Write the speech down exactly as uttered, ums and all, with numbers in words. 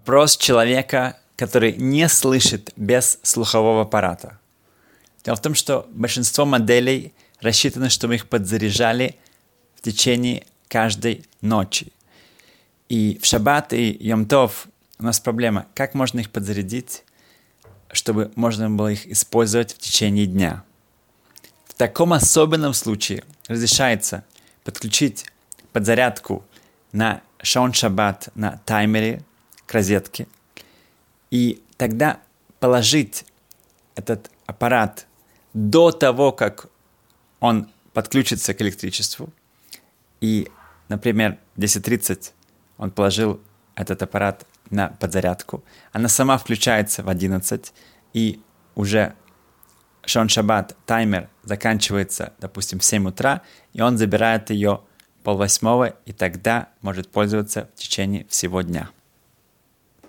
вопрос человека, который не слышит без слухового аппарата. Дело в том, что большинство моделей рассчитано, чтобы их подзаряжали в течение каждой ночи. И в шаббат и йом-тов у нас проблема, как можно их подзарядить, чтобы можно было их использовать в течение дня. В таком особенном случае разрешается подключить подзарядку на шаон шаббат на таймере к розетке и тогда положить этот аппарат до того, как он подключится к электричеству. И, например, в десять тридцать он положил этот аппарат на подзарядку. Она сама включается в одиннадцать, и уже шаон шаббат, таймер заканчивается, допустим, в семь утра, и он забирает ее полвосьмого, и тогда может пользоваться в течение всего дня.